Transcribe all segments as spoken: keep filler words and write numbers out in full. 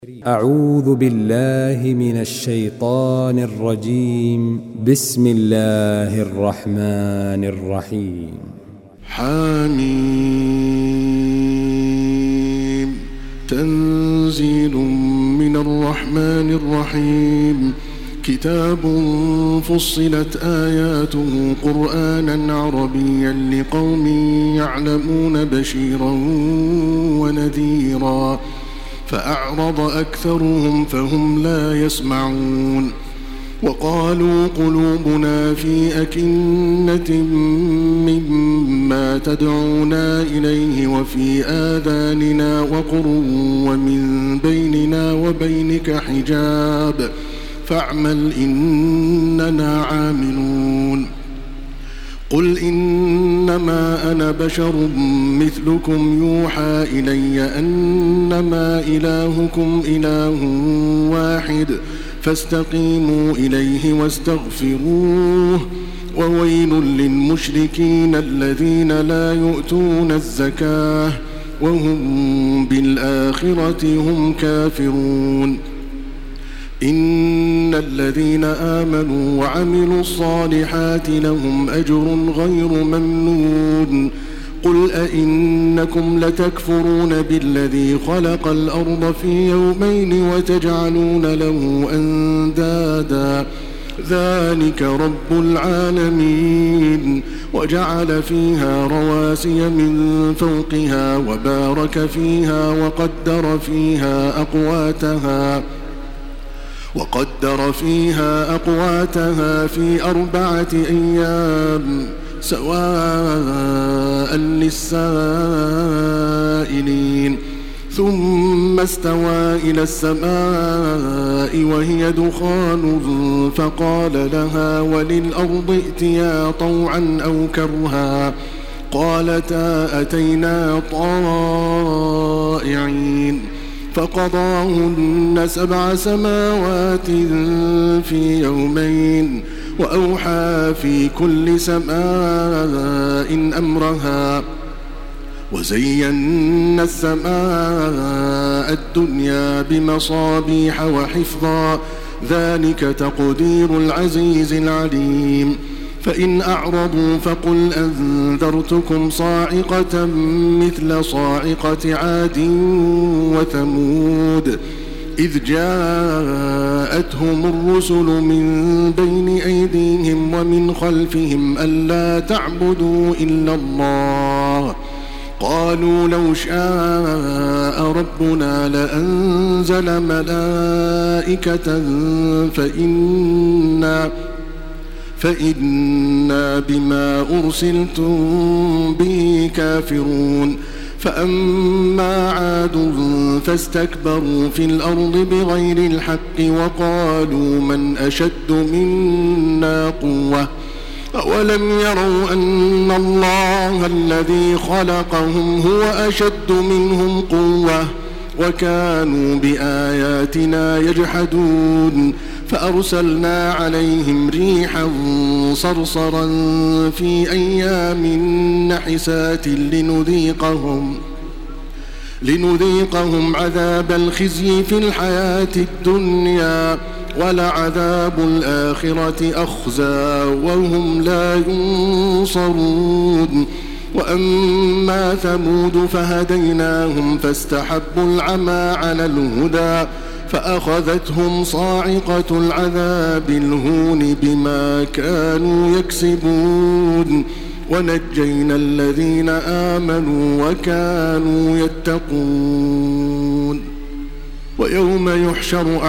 أعوذ بالله من الشيطان الرجيم. بسم الله الرحمن الرحيم. حميم. تنزيل من الرحمن الرحيم. كتاب فصلت آياته قرآنا عربيا لقوم يعلمون بشيرا ونذيرا فأعرض أكثرهم فهم لا يسمعون. وقالوا قلوبنا في أكنة مما تدعونا إليه وفي آذاننا وقر ومن بيننا وبينك حجاب فاعمل إننا عاملون. قل إنما أنا بشر مثلكم يوحى إلي أنما إلهكم إله واحد فاستقيموا إليه واستغفروه. وويل للمشركين الذين لا يؤتون الزكاة وهم بالآخرة هم كافرون. إن الذين آمنوا وعملوا الصالحات لهم أجر غير ممنون. قل أئنكم لتكفرون بالذي خلق الأرض في يومين وتجعلون له أندادا ذلك رب العالمين. وجعل فيها رواسي من فوقها وبارك فيها وقدر فيها أقواتها وقدر فيها أقواتها في أربعة أيام سواء للسائلين. ثم استوى إلى السماء وهي دخان فقال لها وللأرض ائتيا طوعا أو كرها قالتا أتينا طائعين. فقضاهن سبع سماوات في يومين وأوحى في كل سماء أمرها وزينا السماء الدنيا بمصابيح وحفظا ذلك تقدير العزيز العليم. فإن أعرضوا فقل أنذرتكم صاعقة مثل صاعقة عاد وثمود إذ جاءتهم الرسل من بين أيديهم ومن خلفهم ألا تعبدوا إلا الله قالوا لو شاء ربنا لأنزل ملائكة فإنا فإنا بما أرسلتم به كافرون. فأما عاد فاستكبروا في الأرض بغير الحق وقالوا من أشد منا قوة أولم يروا أن الله الذي خلقهم هو أشد منهم قوة وكانوا بآياتنا يجحدون. فأرسلنا عليهم ريحا صرصرا في أيام نحسات لنذيقهم لنذيقهم عذاب الخزي في الحياة الدنيا ولعذاب الآخرة أخزى وهم لا ينصرون. وأما ثمود فهديناهم فاستحبوا العمى على الهدى فأخذتهم صاعقة العذاب الهون بما كانوا يكسبون. ونجينا الذين آمنوا وكانوا يتقون. ويوم يحشر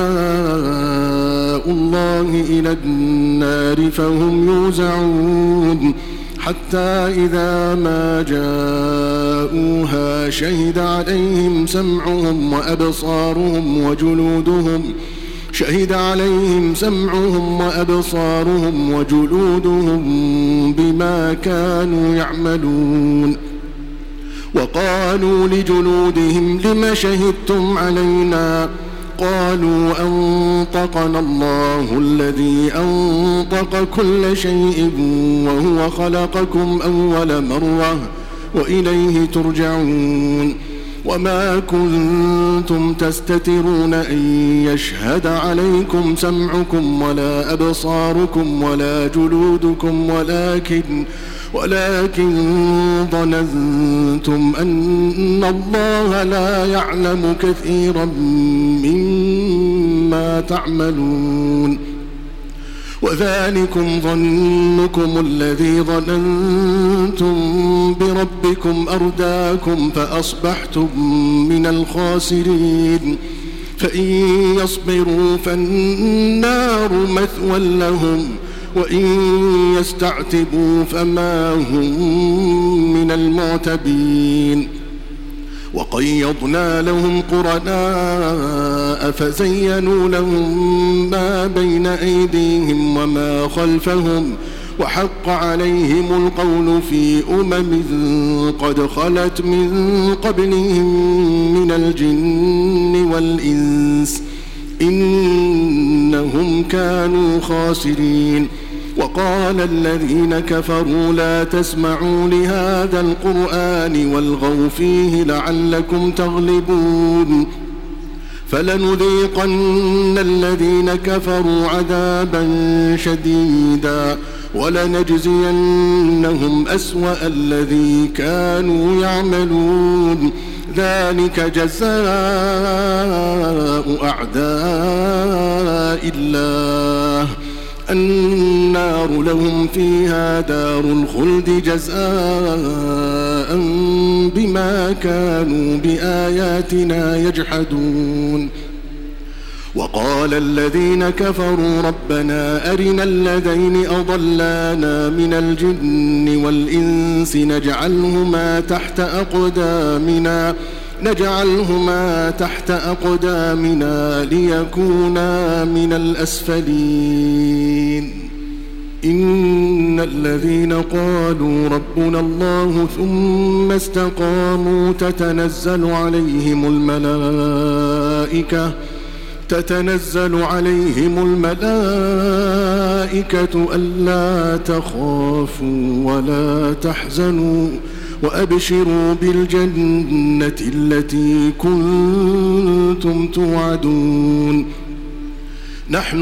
أعداء الله إلى النار فهم يوزعون حتى إذا ما جاءوها شهد عليهم سمعهم وأبصارهم وجلودهم شهد عليهم سمعهم وأبصارهم وجلودهم بما كانوا يعملون. وقالوا لجلودهم لم شهدتم علينا قالوا أنطقنا الله الذي أنطق كل شيء وهو خلقكم أول مرة وإليه ترجعون. وما كنتم تستترون أن يشهد عليكم سمعكم ولا أبصاركم ولا جلودكم ولكن ولكن ظننتم أن الله لا يعلم كثيرا مما تعملون وذلكم ظنكم الذي ظننتم بربكم أرداكم فأصبحتم من الخاسرين فإن يصبروا فالنار مثوى لهم وإن يستعتبوا فما هم من المعتبين وقيضنا لهم قرناء فزينوا لهم ما بين أيديهم وما خلفهم وحق عليهم القول في أمم قد خلت من قبلهم من الجن والإنس إنهم كانوا خاسرين وقال الذين كفروا لا تسمعوا لهذا القرآن والغوا فيه لعلكم تغلبون فلنذيقن الذين كفروا عذابا شديدا ولنجزينهم أسوأ الذي كانوا يعملون ذلك جزاء أعداء الله النار لهم فيها دار الخلد جزاء بما كانوا بآياتنا يجحدون وقال الذين كفروا ربنا أرنا الذين أضلانا من الجن والإنس نجعلهما تحت أقدامنا نجعلهما تحت أقدامنا ليكونا من الأسفلين إن الذين قالوا ربنا الله ثم استقاموا تتنزل عليهم الملائكة تتنزل عليهم الملائكة ألا تخافوا ولا تحزنوا وأبشروا بالجنة التي كنتم توعدون نحن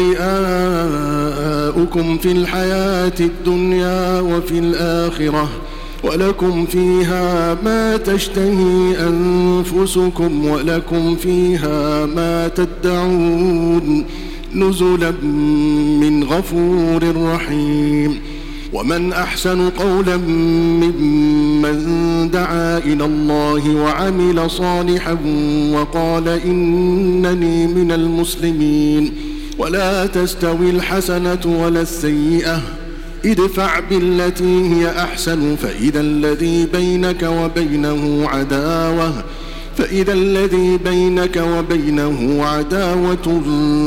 أولياؤكم في الحياة الدنيا وفي الآخرة ولكم فيها ما تشتهي أنفسكم ولكم فيها ما تدعون نزلا من غفور رحيم ومن أحسن قولا ممن دعا إلى الله وعمل صالحا وقال إنني من المسلمين ولا تستوي الحسنة ولا السيئة ادفع بالتي هي أحسن فإذا الذي بينك وبينه عداوة فإذا الذي بينك وبينه عداوة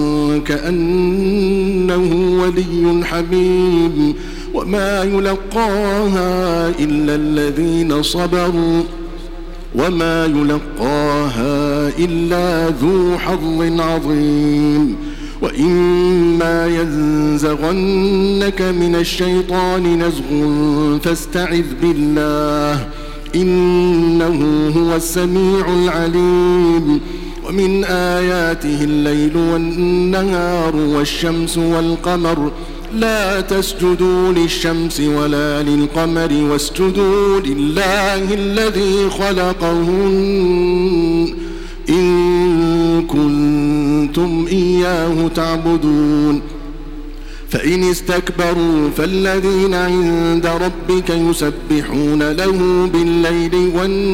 كأنه ولي حميم وما يلقاها إلا الذين صبروا وما يلقاها إلا ذو حظ عظيم وإما ينزغنك من الشيطان نزغ فاستعذ بالله إنه هو السميع العليم ومن آياته الليل والنهار والشمس والقمر لا تسجدوا للشمس ولا للقمر واسجدوا لله الذي خلقهن إن كنتم إياه تعبدون فإن استكبروا فالذين عند ربك يسبحون له بالليل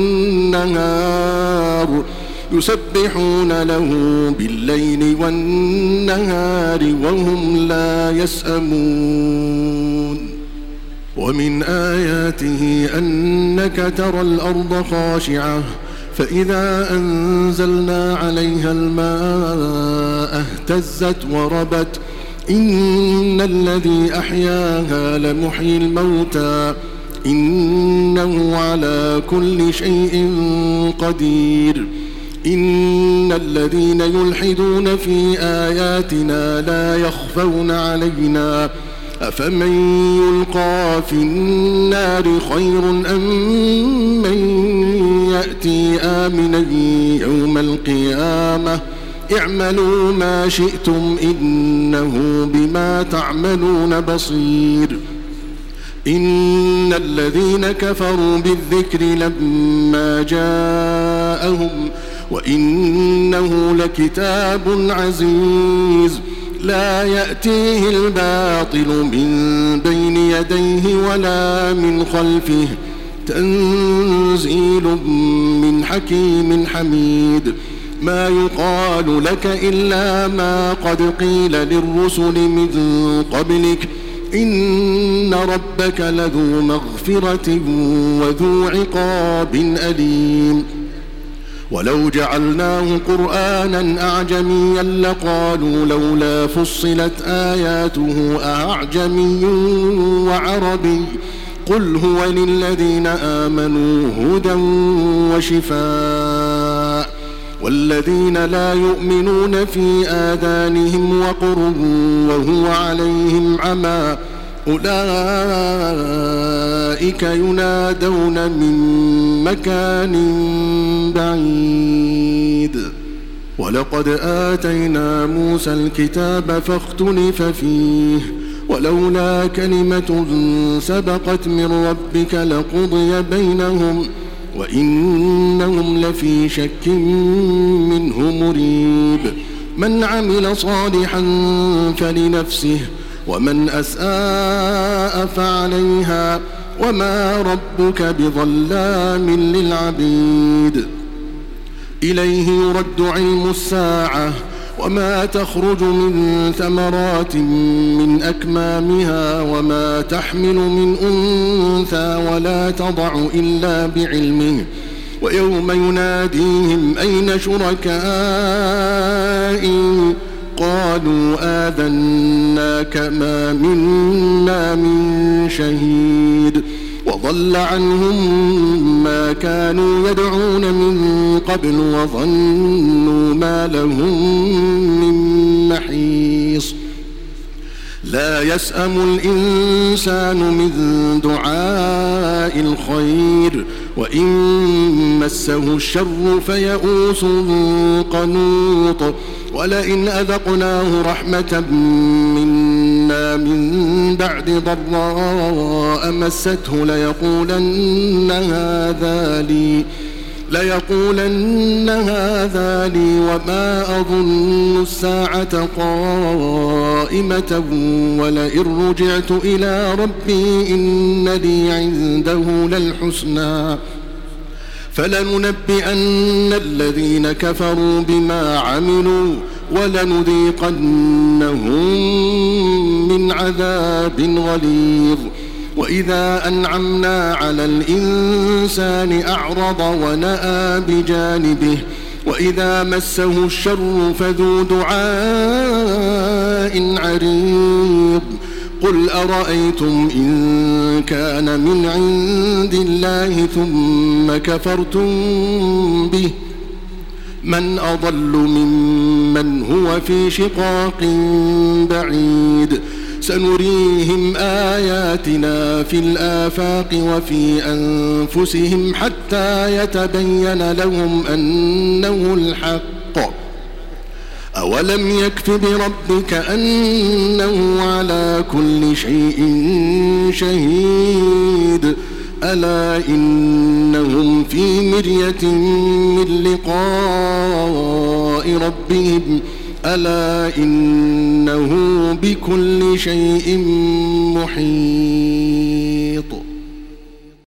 والنهار يسبحون له بالليل والنهار وهم لا يسأمون ومن آياته أنك ترى الأرض خاشعة فإذا أنزلنا عليها الماء اهتزت وربت إن الذي أحياها لمحيي الموتى إنه على كل شيء قدير إن الذين يلحدون في آياتنا لا يخفون علينا أفمن يلقى في النار خير أم من يأتي آمنا يوم القيامة اعملوا ما شئتم إنه بما تعملون بصير إن الذين كفروا بالذكر لما جاءهم وإنه لكتاب عزيز لا يأتيه الباطل من بين يديه ولا من خلفه تنزيل من حكيم حميد ما يقال لك إلا ما قد قيل للرسل من قبلك إن ربك لذو مغفرة وذو عقاب أليم ولو جعلناه قرآنا أعجميا لقالوا لولا فصلت آياته أعجمي وعربي قل هو للذين آمنوا هدى وشفاء والذين لا يؤمنون في آذانهم وقر وهو عليهم عمى أولئك ينادون من مكان بعيد ولقد آتينا موسى الكتاب فاختلف فيه ولولا كلمة سبقت من ربك لقضي بينهم وإنهم لفي شك منه مريب من عمل صالحا فلنفسه ومن أساء فعليها وما ربك بظلام للعبيد إليه يرد علم الساعة وما تخرج من ثمرات من أكمامها وما تحمل من أنثى ولا تضع إلا بعلمه ويوم يناديهم أين شركائي قالوا آذناك ما منا من شهيد وضل عنهم ما كانوا يدعون من قبل وظنوا ما لهم من محيص لا يسأم الإنسان من دعاء الخير وإن مسه الشر فيئوس قنوط ولئن أذقناه رحمة منا من بعد ضراء مسته ليقولن هذا لي ليقولن هذا لي وما أظن الساعة قائمة ولئن رجعت إلى ربي إن لي عنده للحسنى فلننبئن الذين كفروا بما عملوا ولنذيقنهم من عذاب غليظ وإذا أنعمنا على الإنسان أعرض ونأى بجانبه وإذا مسه الشر فذو دعاء عريض قل أرأيتم إن كان من عند الله ثم كفرتم به من أضل ممن هو في شقاق بعيد سنريهم آياتنا في الآفاق وفي أنفسهم حتى يتبين لهم أنه الحق أولم يكف بربك أنه على كل شيء شهيد ألا إنهم في مرية من لقاء ربهم ألا إنه بكل شيء محيط